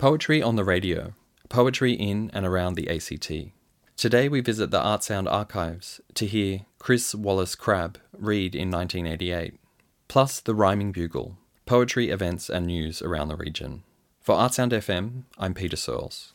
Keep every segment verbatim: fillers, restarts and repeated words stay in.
Poetry on the radio, poetry in and around the A C T. Today we visit the Artsound archives to hear Chris Wallace Crabb read in nineteen eighty-eight, plus the Rhyming Bugle, poetry, events and news around the region. For Artsound F M, I'm Peter Searles.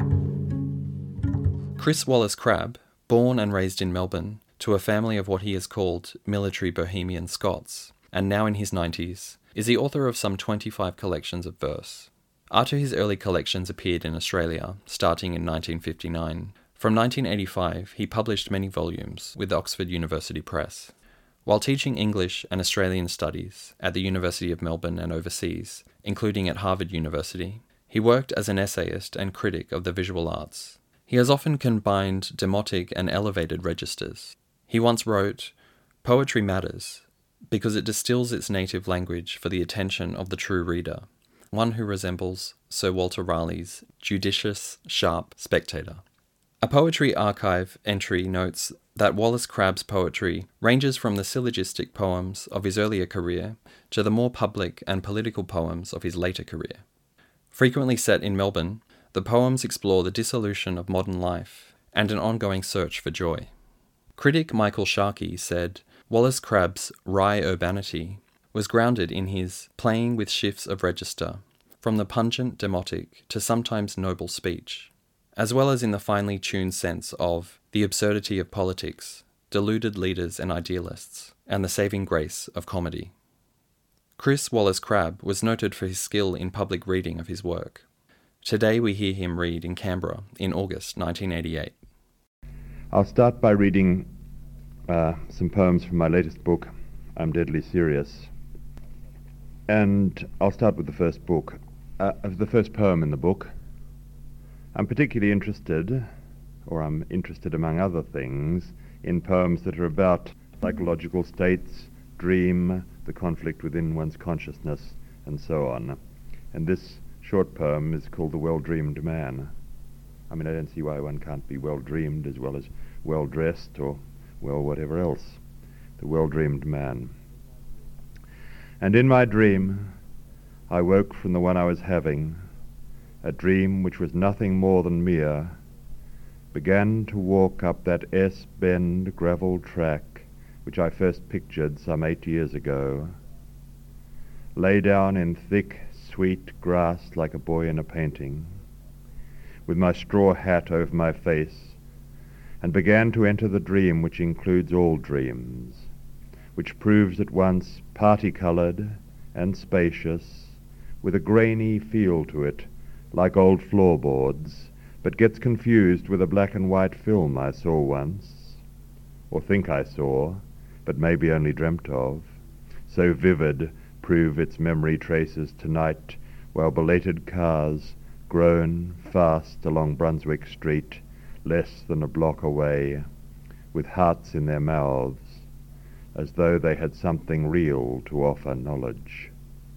Chris Wallace Crabb, born and raised in Melbourne to a family of what he has called military Bohemian Scots, and now in his nineties, is the author of some twenty-five collections of verse. After his early collections appeared in Australia, starting in nineteen fifty-nine, from nineteen eighty-five he published many volumes with Oxford University Press. While teaching English and Australian studies at the University of Melbourne and overseas, including at Harvard University, he worked as an essayist and critic of the visual arts. He has often combined demotic and elevated registers. He once wrote, "Poetry matters because it distills its native language for the attention of the true reader, one who resembles Sir Walter Raleigh's judicious, sharp spectator." A Poetry Archive entry notes that Wallace Crabb's poetry ranges from the syllogistic poems of his earlier career to the more public and political poems of his later career. Frequently set in Melbourne, the poems explore the dissolution of modern life and an ongoing search for joy. Critic Michael Sharkey said Wallace Crabb's wry urbanity was grounded in his playing with shifts of register, from the pungent demotic to sometimes noble speech, as well as in the finely tuned sense of the absurdity of politics, deluded leaders and idealists, and the saving grace of comedy. Chris Wallace Crabb was noted for his skill in public reading of his work. Today we hear him read in Canberra in August nineteen eighty-eight. I'll start by reading uh, some poems from my latest book, I'm Deadly Serious. And I'll start with the first book, uh, the first poem in the book. I'm particularly interested, or I'm interested among other things, in poems that are about psychological states, dream, the conflict within one's consciousness, and so on. And this short poem is called The Well-Dreamed Man. I mean, I don't see why one can't be well-dreamed as well as well-dressed or, well, whatever else. The Well-Dreamed Man. And in my dream, I woke from the one I was having, a dream which was nothing more than mere, began to walk up that S-bend gravel track which I first pictured some eight years ago, lay down in thick, sweet grass like a boy in a painting, with my straw hat over my face, and began to enter the dream which includes all dreams, which proves at once party-coloured and spacious, with a grainy feel to it, like old floorboards, but gets confused with a black and white film I saw once, or think I saw, but maybe only dreamt of. So vivid prove its memory traces tonight, while belated cars groan fast along Brunswick Street, less than a block away, with hearts in their mouths, as though they had something real to offer knowledge.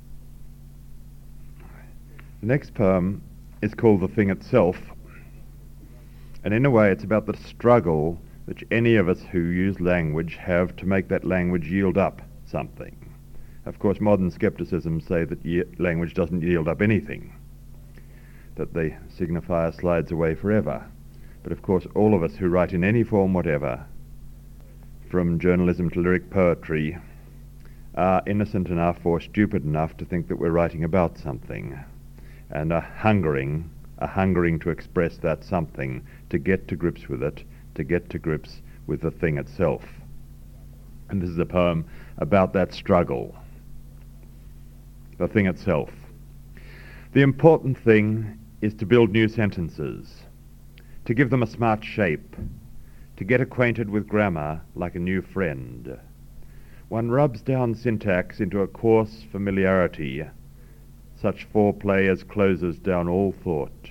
The next poem is called The Thing Itself, and in a way it's about the struggle that any of us who use language have to make that language yield up something. Of course, modern skepticism say that ye- language doesn't yield up anything, that the signifier slides away forever. But of course, all of us who write in any form whatever, from journalism to lyric poetry, are innocent enough or stupid enough to think that we're writing about something, and are hungering, are hungering to express that something, to get to grips with it, to get to grips with the thing itself. And this is a poem about that struggle, the thing itself. The important thing is to build new sentences, to give them a smart shape, to get acquainted with grammar like a new friend. One rubs down syntax into a coarse familiarity, such foreplay as closes down all thought.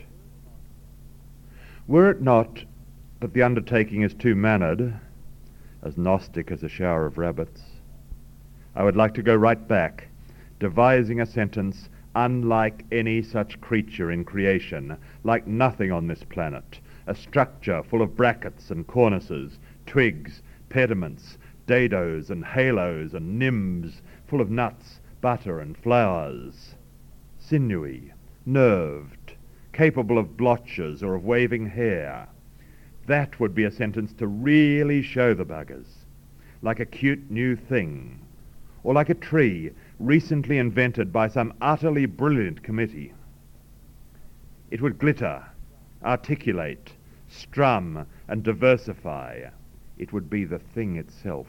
Were it not that the undertaking is too mannered, as Gnostic as a shower of rabbits, I would like to go right back, devising a sentence unlike any such creature in creation, like nothing on this planet, a structure full of brackets and cornices, twigs, pediments, dados and halos and nimbs, full of nuts, butter and flowers, sinewy, nerved, capable of blotches or of waving hair. That would be a sentence to really show the buggers, like a cute new thing, or like a tree recently invented by some utterly brilliant committee. It would glitter, articulate, strum, and diversify. It would be the thing itself.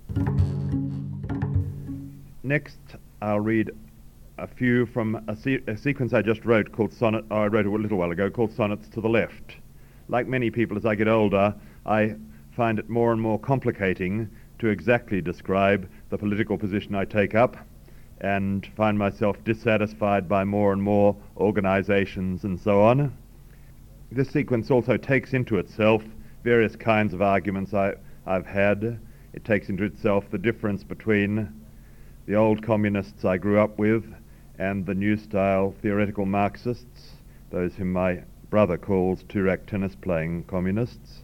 Next, I'll read a few from a, se- a sequence I just wrote called Sonnet, oh, I wrote a little while ago, called Sonnets to the Left. Like many people, as I get older, I find it more and more complicating to exactly describe the political position I take up, and find myself dissatisfied by more and more organizations and so on. This sequence also takes into itself various kinds of arguments I, I've had. It takes into itself the difference between the old communists I grew up with and the new-style theoretical Marxists, those whom my brother calls two-rack tennis-playing communists.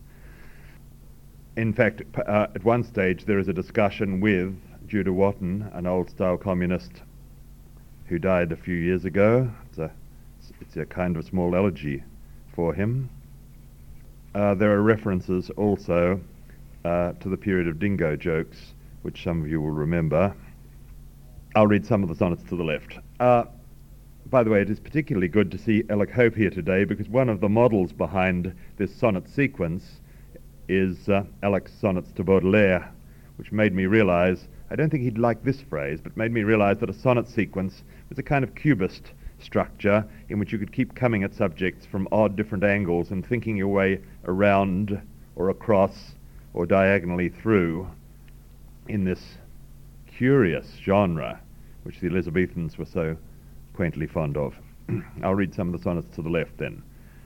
In fact, uh, at one stage there is a discussion with Judah Watton, an old-style communist who died a few years ago. It's a, it's a kind of small elegy for him. Uh, there are references also uh, to the period of dingo jokes, which some of you will remember. I'll read some of the sonnets to the left. Uh, by the way, it is particularly good to see Alec Hope here today, because one of the models behind this sonnet sequence is uh, Alec's sonnets to Baudelaire, which made me realize, I don't think he'd like this phrase, but made me realize that a sonnet sequence was a kind of cubist structure in which you could keep coming at subjects from odd different angles and thinking your way around or across or diagonally through in this curious genre which the Elizabethans were so quaintly fond of. I'll read some of the sonnets to the left then.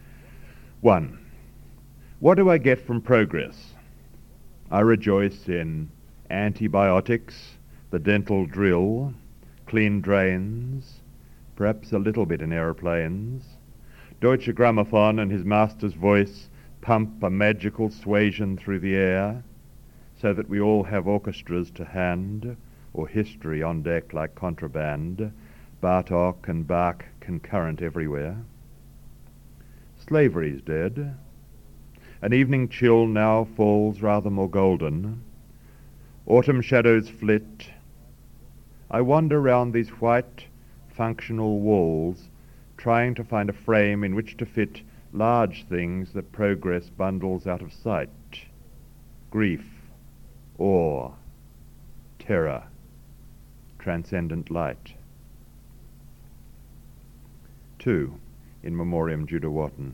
One. What do I get from progress? I rejoice in antibiotics, the dental drill, clean drains, perhaps a little bit in aeroplanes. Deutsche Grammophon and his master's voice pump a magical suasion through the air, so that we all have orchestras to hand, or history on deck like contraband, Bartok and Bach concurrent everywhere. Slavery's dead. An evening chill now falls rather more golden. Autumn shadows flit. I wander round these white, functional walls, trying to find a frame in which to fit large things that progress bundles out of sight. Grief, awe, terror, transcendent light. Two, in memoriam Judah Watton.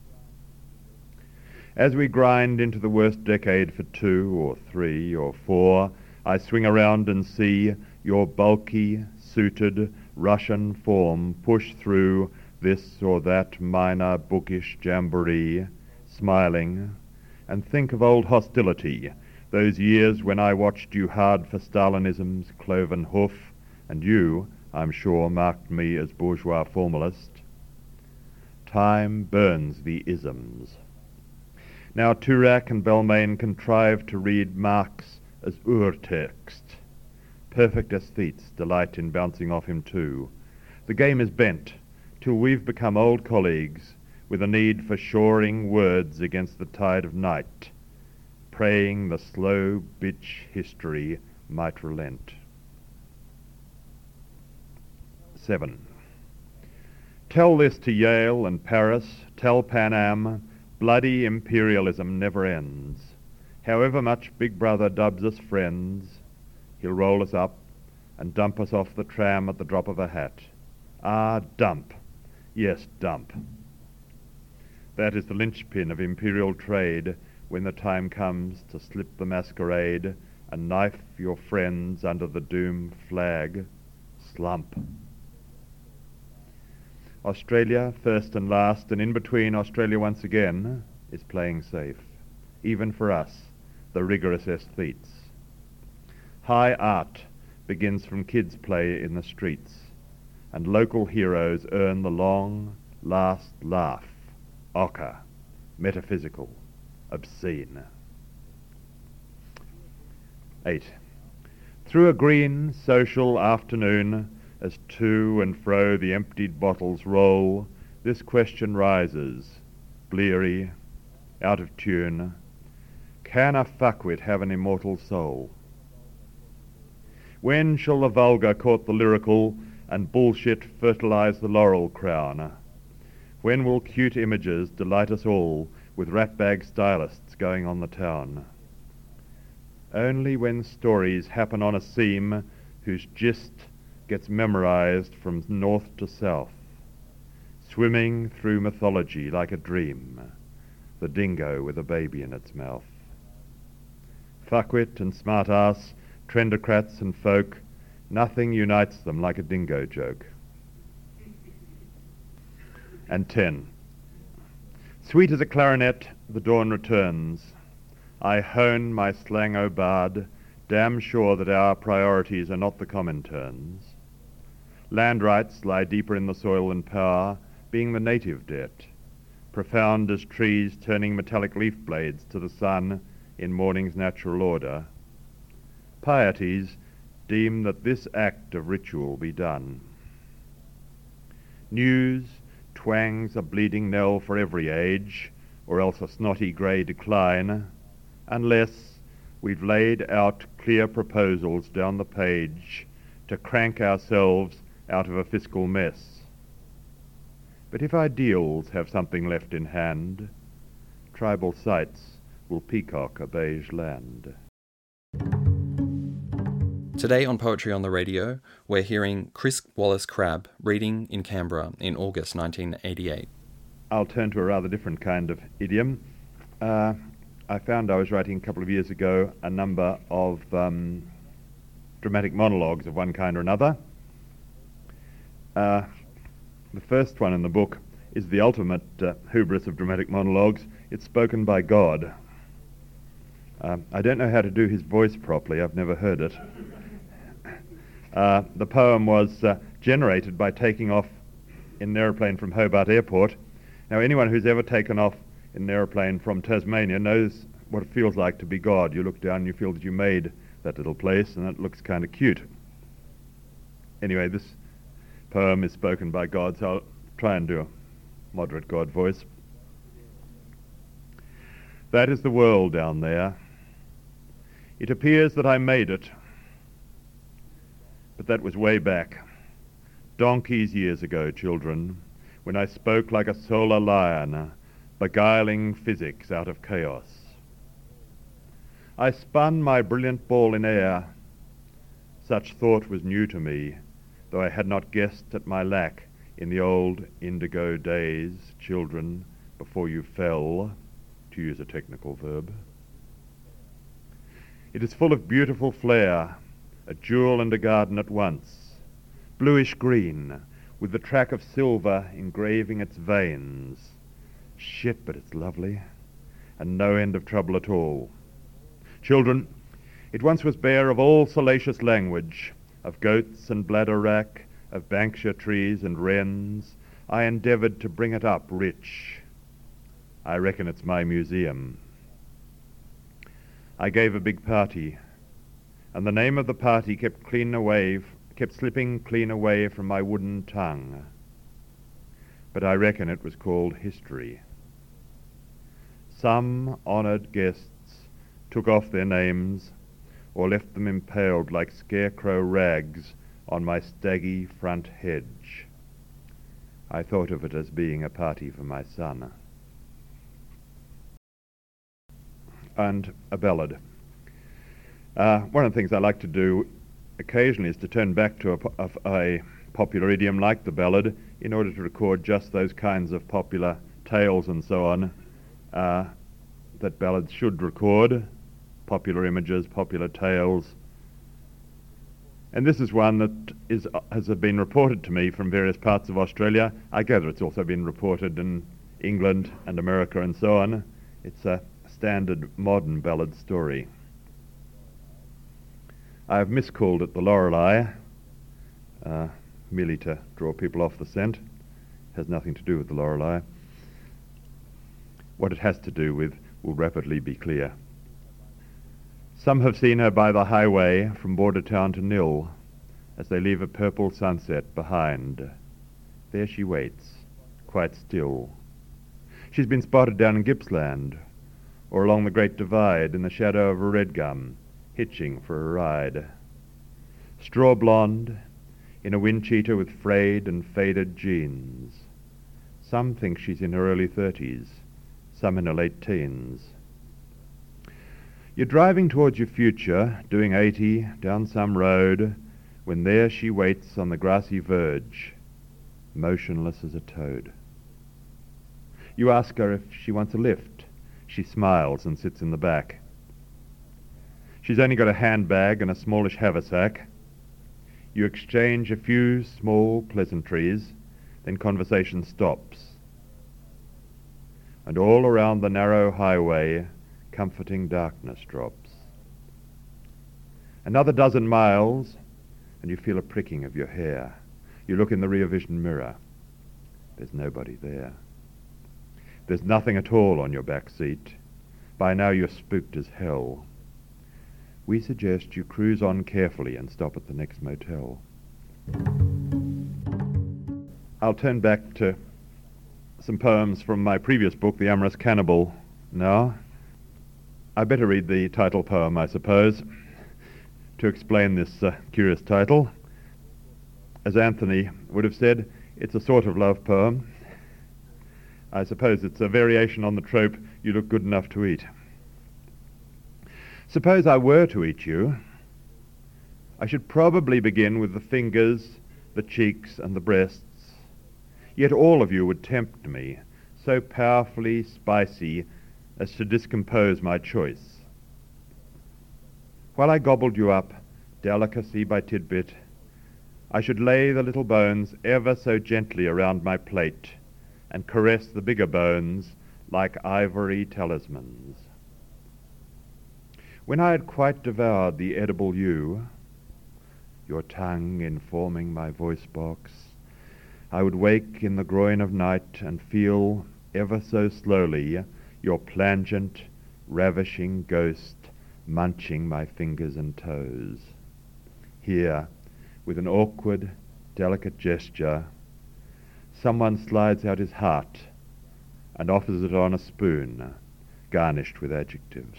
As we grind into the worst decade for two or three or four, I swing around and see your bulky, suited Russian form push through this or that minor bookish jamboree, smiling, and think of old hostility, those years when I watched you hard for Stalinism's cloven hoof, and you, I'm sure, marked me as bourgeois formalist. Time burns the isms. Now Turac and Belmain contrive to read Marx as Urtext. Perfect aesthetes delight in bouncing off him too. The game is bent, till we've become old colleagues, with a need for shoring words against the tide of night, praying the slow bitch history might relent. Seven. Tell this to Yale and Paris, tell Pan Am, bloody imperialism never ends. However much Big Brother dubs us friends, he'll roll us up and dump us off the tram at the drop of a hat. Ah, dump. Yes, dump. That is the linchpin of imperial trade when the time comes to slip the masquerade and knife your friends under the doom flag. Slump. Australia, first and last, and in between Australia once again, is playing safe, even for us, the rigorous aesthetes. High art begins from kids' play in the streets, and local heroes earn the long, last laugh, ochre, metaphysical, obscene. Eight. Through a green, social afternoon, as to and fro the emptied bottles roll, this question rises, bleary, out of tune. Can a fuckwit have an immortal soul? When shall the vulgar court the lyrical and bullshit fertilize the laurel crown? When will cute images delight us all with ratbag stylists going on the town? Only when stories happen on a seam whose gist gets memorized from north to south, swimming through mythology like a dream, the dingo with a baby in its mouth. Fuckwit and smart-ass, trendocrats and folk, nothing unites them like a dingo joke. And ten. Sweet as a clarinet, the dawn returns. I hone my slang, O bard, damn sure that our priorities are not the Comintern's. Land rights lie deeper in the soil than power, being the native debt, profound as trees turning metallic leaf blades to the sun in morning's natural order. Pieties deem that this act of ritual be done. News twangs a bleeding knell for every age, or else a snotty grey decline, unless we've laid out clear proposals down the page to crank ourselves out of a fiscal mess. But if ideals have something left in hand, tribal sites will peacock a beige land. Today on Poetry on the Radio, we're hearing Chris Wallace Crabb reading in Canberra in August nineteen eighty-eight. I'll turn to a rather different kind of idiom. Uh, I found I was writing a couple of years ago a number of um, dramatic monologues of one kind or another. Uh, the first one in the book is the ultimate uh, hubris of dramatic monologues. It's spoken by God. Uh, I don't know how to do his voice properly. I've never heard it. Uh, the poem was uh, generated by taking off in an aeroplane from Hobart Airport. Now, anyone who's ever taken off in an aeroplane from Tasmania knows what it feels like to be God. You look down and you feel that you made that little place, and it looks kind of cute. Anyway, this poem is spoken by God, so I'll try and do a moderate God voice. That is the world down there. It appears that I made it, but that was way back, donkeys years ago, children, when I spoke like a solar lion, beguiling physics out of chaos. I spun my brilliant ball in air. Such thought was new to me, though I had not guessed at my lack in the old indigo days, children, before you fell, to use a technical verb. It is full of beautiful flair, a jewel and a garden at once, bluish green, with the track of silver engraving its veins. Shit, but it's lovely, and no end of trouble at all. Children, it once was bare of all salacious language, of goats and bladder wrack, of banksia trees and wrens. I endeavoured to bring it up rich. I reckon it's my museum. I gave a big party, and the name of the party kept clean away, kept slipping clean away from my wooden tongue. But I reckon it was called history. Some honoured guests took off their names or left them impaled like scarecrow rags on my staggy front hedge. I thought of it as being a party for my son. And a ballad. Uh, one of the things I like to do occasionally is to turn back to a, po- of a popular idiom like the ballad in order to record just those kinds of popular tales and so on uh, that ballads should record, popular images, popular tales. And this is one that is, has been reported to me from various parts of Australia. I gather it's also been reported in England and America and so on. It's a standard modern ballad story. I've miscalled it the Lorelei, uh, merely to draw people off the scent. It has nothing to do with the Lorelei. What it has to do with will rapidly be clear. Some have seen her by the highway from border town to Nil, as they leave a purple sunset behind. There she waits, quite still. She's been spotted down in Gippsland, or along the Great Divide in the shadow of a red gum, hitching for a ride. Straw blonde, in a wind cheater with frayed and faded jeans. Some think she's in her early thirties, some in her late teens. You're driving towards your future, doing eighty, down some road, when there she waits on the grassy verge, motionless as a toad. You ask her if she wants a lift. She smiles and sits in the back. She's only got a handbag and a smallish haversack. You exchange a few small pleasantries, then conversation stops. And all around the narrow highway, comforting darkness drops. Another dozen miles, and you feel a pricking of your hair. You look in the rear vision mirror. There's nobody there. There's nothing at all on your back seat. By now you're spooked as hell. We suggest you cruise on carefully and stop at the next motel. I'll turn back to some poems from my previous book, The Amorous Cannibal, now. I better read the title poem, I suppose, to explain this uh, curious title. As Anthony would have said, it's a sort of love poem. I suppose it's a variation on the trope, you look good enough to eat. Suppose I were to eat you, I should probably begin with the fingers, the cheeks, and the breasts. Yet all of you would tempt me, so powerfully spicy as to discompose my choice. While I gobbled you up, delicacy by tidbit, I should lay the little bones ever so gently around my plate and caress the bigger bones like ivory talismans. When I had quite devoured the edible you, your tongue informing my voice box, I would wake in the groin of night and feel ever so slowly your plangent, ravishing ghost munching my fingers and toes. Here, with an awkward, delicate gesture, someone slides out his heart and offers it on a spoon, garnished with adjectives.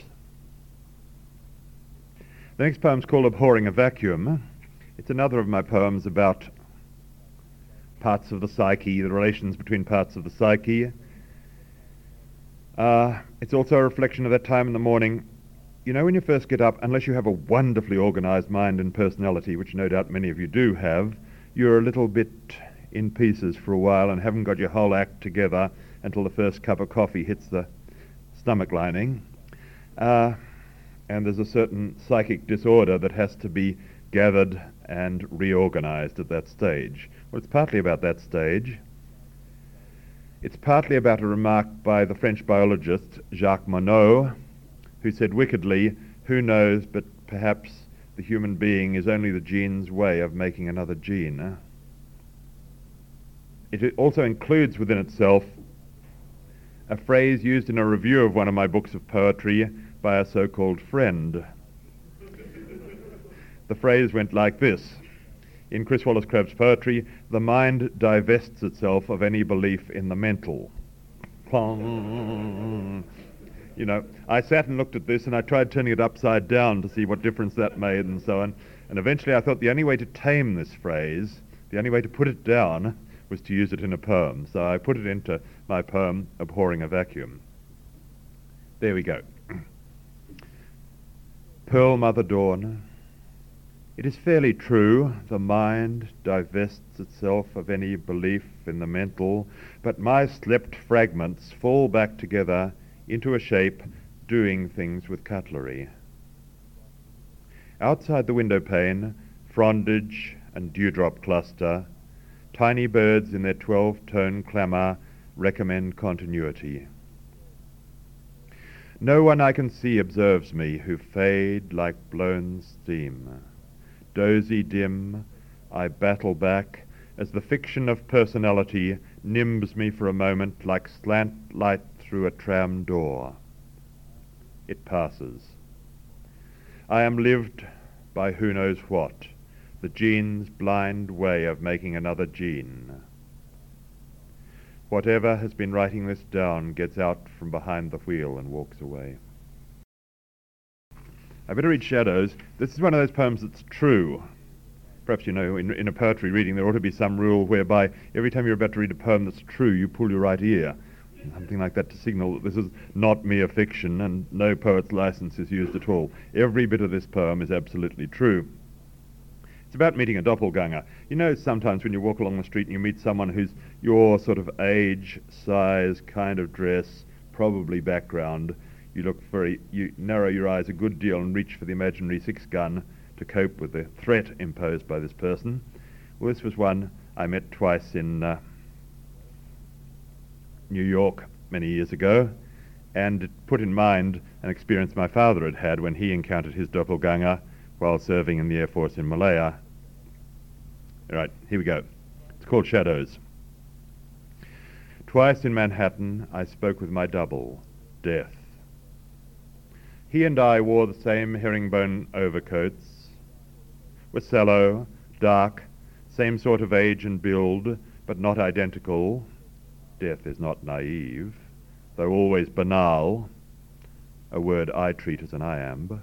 The next poem's called Abhorring a Vacuum. It's another of my poems about parts of the psyche, the relations between parts of the psyche. Uh, it's also a reflection of that time in the morning. You know, when you first get up, unless you have a wonderfully organized mind and personality, which no doubt many of you do have, you're a little bit in pieces for a while and haven't got your whole act together until the first cup of coffee hits the stomach lining. Uh, and there's a certain psychic disorder that has to be gathered and reorganized at that stage. Well, it's partly about that stage. It's partly about a remark by the French biologist Jacques Monod, who said wickedly, who knows, but perhaps the human being is only the gene's way of making another gene. It also includes within itself a phrase used in a review of one of my books of poetry by a so-called friend. The phrase went like this. In Chris Wallace-Crabbe's poetry, the mind divests itself of any belief in the mental. You know, I sat and looked at this and I tried turning it upside down to see what difference that made and so on. And eventually I thought the only way to tame this phrase, the only way to put it down, was to use it in a poem. So I put it into my poem, Abhorring a Vacuum. There we go. Pearl Mother Dawn. It is fairly true, the mind divests itself of any belief in the mental, but my slept fragments fall back together into a shape, doing things with cutlery. Outside the window pane, frondage and dewdrop cluster, tiny birds in their twelve-tone clamour recommend continuity. No one I can see observes me, who fade like blown steam. Dozy dim, I battle back, as the fiction of personality nimbs me for a moment like slant light through a tram door. It passes. I am lived by who knows what, the gene's blind way of making another gene. Whatever has been writing this down gets out from behind the wheel and walks away. I better read Shadows. This is one of those poems that's true. Perhaps, you know, in, in a poetry reading there ought to be some rule whereby every time you're about to read a poem that's true, you pull your right ear. Something like that to signal that this is not mere fiction and no poet's license is used at all. Every bit of this poem is absolutely true. It's about meeting a doppelganger. You know, sometimes when you walk along the street and you meet someone who's your sort of age, size, kind of dress, probably background, you look very, you narrow your eyes a good deal and reach for the imaginary six-gun to cope with the threat imposed by this person. Well, this was one I met twice in uh, New York many years ago, and it put in mind an experience my father had had when he encountered his doppelganger while serving in the Air Force in Malaya. All right, here we go. It's called Shadows. Twice in Manhattan I spoke with my double, Death. He and I wore the same herringbone overcoats, were sallow, dark, same sort of age and build, but not identical. Death is not naive, though always banal, a word I treat as an iamb.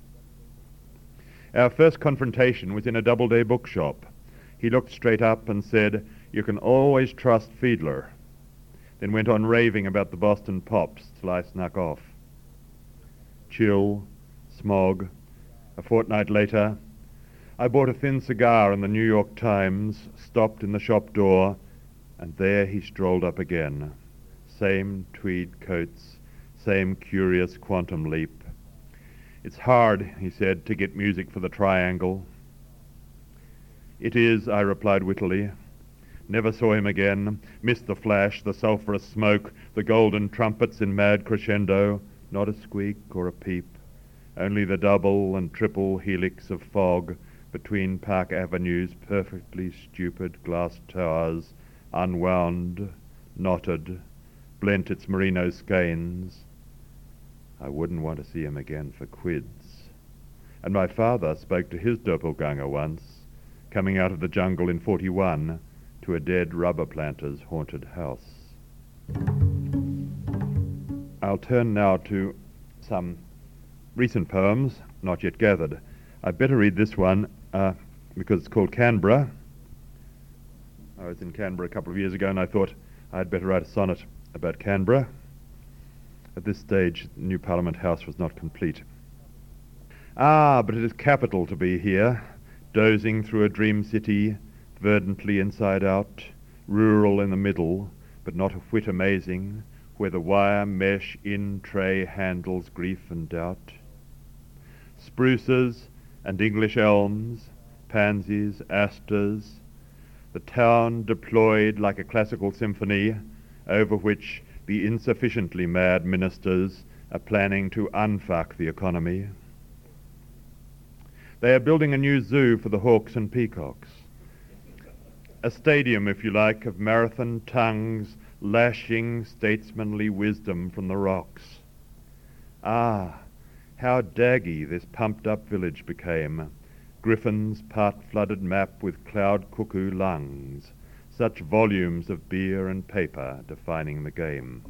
Our first confrontation was in a Doubleday bookshop. He looked straight up and said, "You can always trust Fiedler," then went on raving about the Boston Pops till I snuck off. Chill, smog. A fortnight later, I bought a thin cigar in the New York Times, stopped in the shop door, and there he strolled up again. Same tweed coats, same curious quantum leap. "It's hard," he said, "to get music for the triangle." "It is," I replied wittily. Never saw him again. Missed the flash, the sulphurous smoke, the golden trumpets in mad crescendo. Not a squeak or a peep, only the double and triple helix of fog between Park Avenue's perfectly stupid glass towers, unwound, knotted, blent its merino skeins. I wouldn't want to see him again for quids. And my father spoke to his doppelganger once, coming out of the jungle in forty-one to a dead rubber planter's haunted house. I'll turn now to some recent poems, not yet gathered. I'd better read this one uh, because it's called Canberra. I was in Canberra a couple of years ago and I thought I'd better write a sonnet about Canberra. At this stage, the new Parliament House was not complete. Ah, but it is capital to be here, dozing through a dream city, verdantly inside out, rural in the middle, but not a whit amazing, where the wire mesh in tray handles grief and doubt. Spruces and English elms, pansies, asters, the town deployed like a classical symphony over which the insufficiently mad ministers are planning to unfuck the economy. They are building a new zoo for the hawks and peacocks. A stadium, if you like, of marathon tongues lashing statesmanly wisdom from the rocks. Ah, how daggy this pumped-up village became, Griffin's part-flooded map with cloud cuckoo lungs, such volumes of beer and paper defining the game.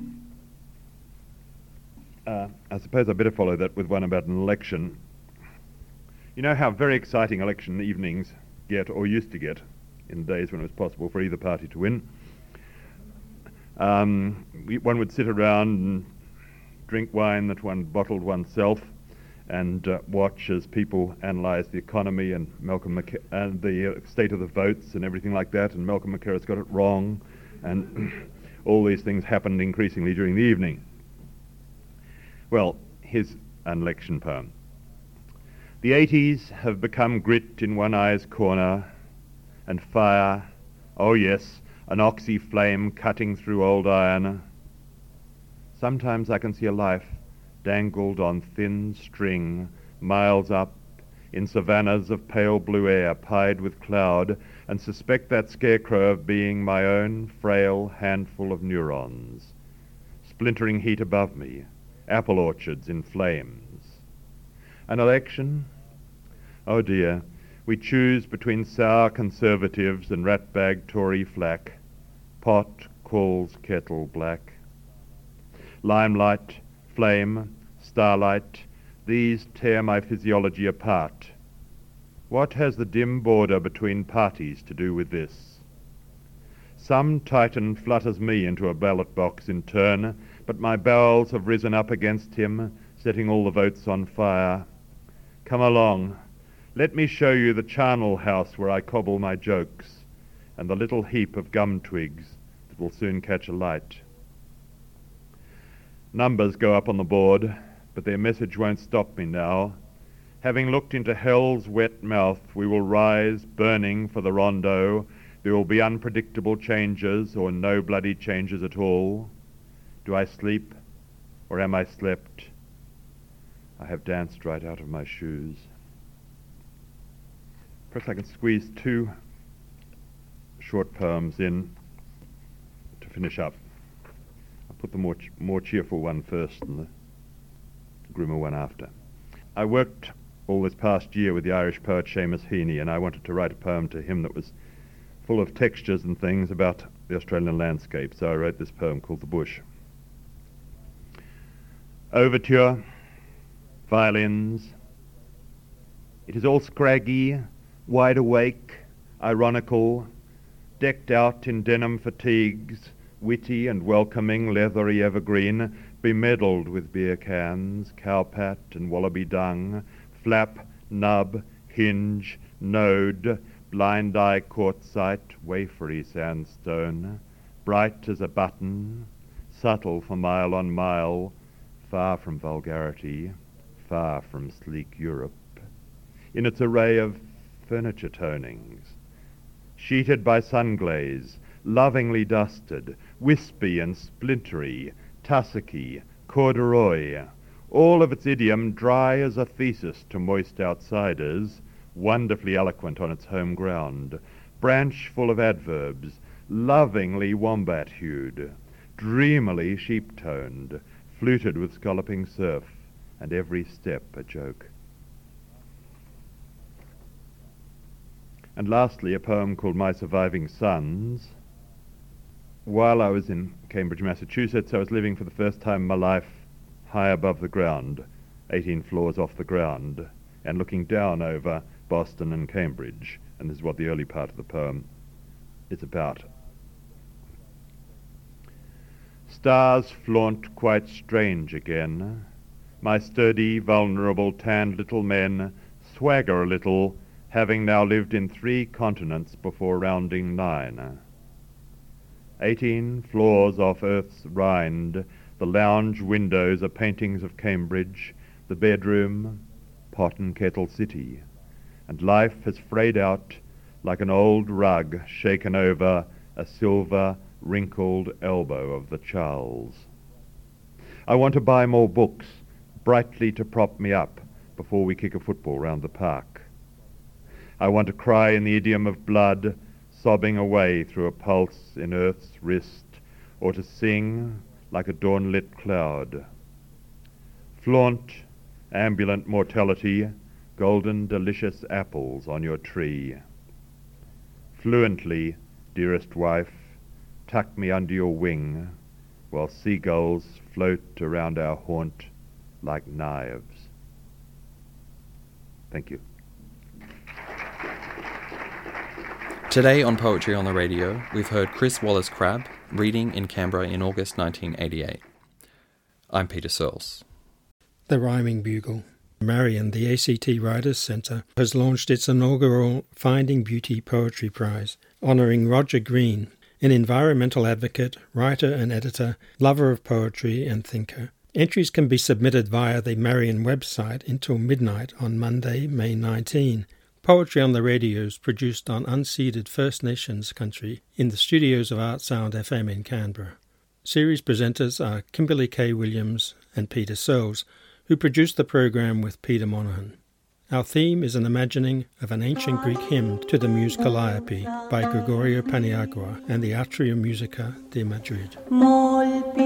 Uh, I suppose I'd better follow that with one about an election. You know how very exciting election evenings get, or used to get, in days when it was possible for either party to win. Um, we, one would sit around and drink wine that one bottled oneself and uh, watch as people analyse the economy and Malcolm Mac- and the uh, state of the votes and everything like that, and Malcolm McCarra's got it wrong, and all these things happened increasingly during the evening. Well, here's an election poem. The eighties have become grit in one eye's corner, and fire, oh yes, an oxy flame cutting through old iron. Sometimes I can see a life dangled on thin string, miles up, in savannas of pale blue air pied with cloud, and suspect that scarecrow of being my own frail handful of neurons. Splintering heat above me, apple orchards in flames. An election? Oh dear, we choose between sour conservatives and ratbag Tory flack, pot, calls kettle black. Limelight, flame, starlight, these tear my physiology apart. What has the dim border between parties to do with this? Some titan flutters me into a ballot box in turn, but my bowels have risen up against him, setting all the votes on fire. Come along, let me show you the charnel house where I cobble my jokes, and the little heap of gum twigs that will soon catch a light. Numbers go up on the board, but their message won't stop me now. Having looked into hell's wet mouth, we will rise, burning for the rondo. There will be unpredictable changes, or no bloody changes at all. Do I sleep, or am I slept? I have danced right out of my shoes. Perhaps I can squeeze two short poems in to finish up. I'll put the more, ch- more cheerful one first and the grimmer one after. I worked all this past year with the Irish poet Seamus Heaney, and I wanted to write a poem to him that was full of textures and things about the Australian landscape, so I wrote this poem called The Bush. Overture, violins. It is all scraggy, wide awake, ironical, decked out in denim fatigues, witty and welcoming, leathery evergreen, bemedalled with beer cans, cowpat and wallaby dung, flap, nub, hinge, node, blind eye quartzite, wafery sandstone, bright as a button, subtle for mile on mile, far from vulgarity, far from sleek Europe, in its array of furniture tonings, sheeted by sunglaze, lovingly dusted, wispy and splintery, tussocky, corduroy, all of its idiom dry as a thesis to moist outsiders, wonderfully eloquent on its home ground, branch full of adverbs, lovingly wombat-hued, dreamily sheep-toned, fluted with scalloping surf, and every step a joke. And lastly, a poem called My Surviving Sons. While I was in Cambridge, Massachusetts, I was living for the first time in my life high above the ground, eighteen floors off the ground, and looking down over Boston and Cambridge, and this is what the early part of the poem is about. Stars flaunt quite strange again. My sturdy, vulnerable, tanned little men swagger a little, having now lived in three continents before rounding nine. Eighteen floors off Earth's rind, the lounge windows are paintings of Cambridge, the bedroom, pot and kettle city, and life has frayed out like an old rug shaken over a silver, wrinkled elbow of the Charles. I want to buy more books, brightly to prop me up before we kick a football round the park. I want to cry in the idiom of blood, sobbing away through a pulse in earth's wrist, or to sing like a dawn-lit cloud. Flaunt, ambulant mortality, golden delicious apples on your tree. Fluently, dearest wife, tuck me under your wing, while seagulls float around our haunt like knives. Thank you. Today on Poetry on the Radio, we've heard Chris Wallace-Crabb reading in Canberra in August nineteen eighty-eight. I'm Peter Searles. The Rhyming Bugle. Marion, the A C T Writers Centre, has launched its inaugural Finding Beauty Poetry Prize, honouring Roger Green, an environmental advocate, writer and editor, lover of poetry and thinker. Entries can be submitted via the Marion website until midnight on Monday, May nineteenth. Poetry on the Radio is produced on unceded First Nations country in the studios of Art Sound F M in Canberra. Series presenters are Kimberly K. Williams and Peter Searles, who produced the program with Peter Monaghan. Our theme is an imagining of an ancient Greek hymn to the muse Calliope by Gregorio Paniagua and the Atria Musica de Madrid.